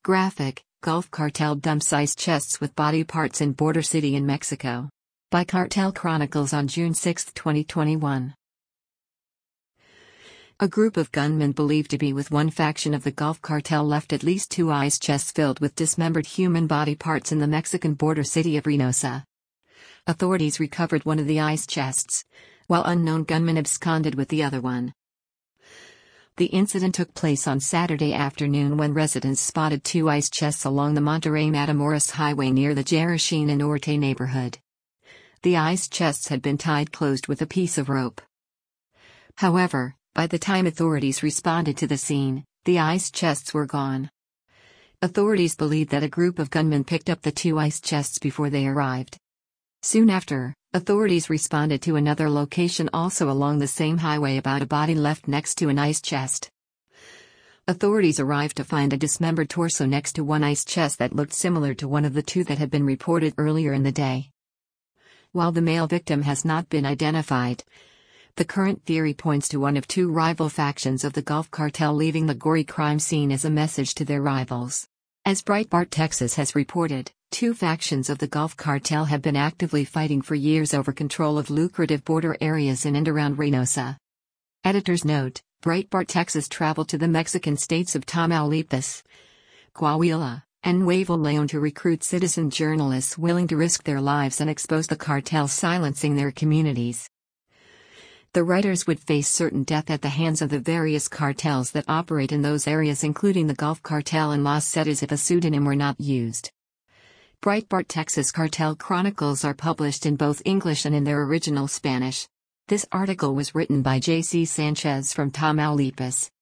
Graphic, Gulf Cartel dumps ice chests with body parts in border city in Mexico. By Cartel Chronicles on June 6, 2021. A group of gunmen believed to be with one faction of the Gulf Cartel left at least 2 ice chests filled with dismembered human body parts in the Mexican border city of Reynosa. Authorities recovered one of the ice chests, while unknown gunmen absconded with the other one. The incident took place on Saturday afternoon when residents spotted 2 ice chests along the Monterrey-Matamoros highway near the Jarachina Norte neighborhood. The ice chests had been tied closed with a piece of rope. However, by the time authorities responded to the scene, the ice chests were gone. Authorities believe that a group of gunmen picked up the 2 ice chests before they arrived. Soon after, authorities responded to another location also along the same highway about a body left next to an ice chest. Authorities arrived to find a dismembered torso next to one ice chest that looked similar to one of the 2 that had been reported earlier in the day. While the male victim has not been identified, the current theory points to one of 2 rival factions of the Gulf Cartel leaving the gory crime scene as a message to their rivals. As Breitbart Texas has reported, 2 factions of the Gulf Cartel have been actively fighting for years over control of lucrative border areas in and around Reynosa. Editor's note: Breitbart Texas traveled to the Mexican states of Tamaulipas, Coahuila, and Nuevo León to recruit citizen journalists willing to risk their lives and expose the cartels silencing their communities. The writers would face certain death at the hands of the various cartels that operate in those areas, including the Gulf Cartel and Los Zetas, if a pseudonym were not used. Breitbart Texas Cartel Chronicles are published in both English and in their original Spanish. This article was written by J.C. Sanchez from Tamaulipas.